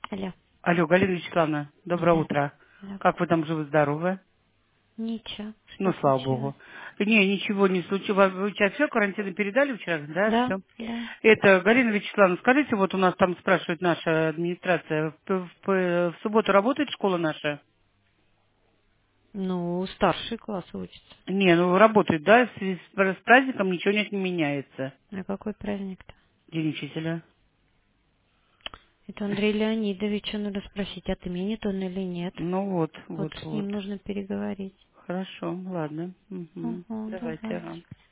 Алло. Алло, Галина Вячеславовна, доброе Да. утро. Да. Как вы там живы-здоровы? Ничего. Ну, Что слава случилось? богу. Не, ничего не случилось. Вы сейчас все, карантины передали вчера, да, Да, все? да. Это, Галина Вячеславовна, скажите, вот у нас там спрашивает наша администрация, в субботу работает школа наша? Ну, старший класс учится. Не, ну работает, да, в связи с праздником ничего не меняется. А какой праздник-то? День учителя. Это Андрей Леонидович, надо спросить, отменит он или нет. Ну вот, Вот вот, с вот. ним нужно переговорить. Хорошо, ладно. Мгм. Угу, Давайте, давайте. ага.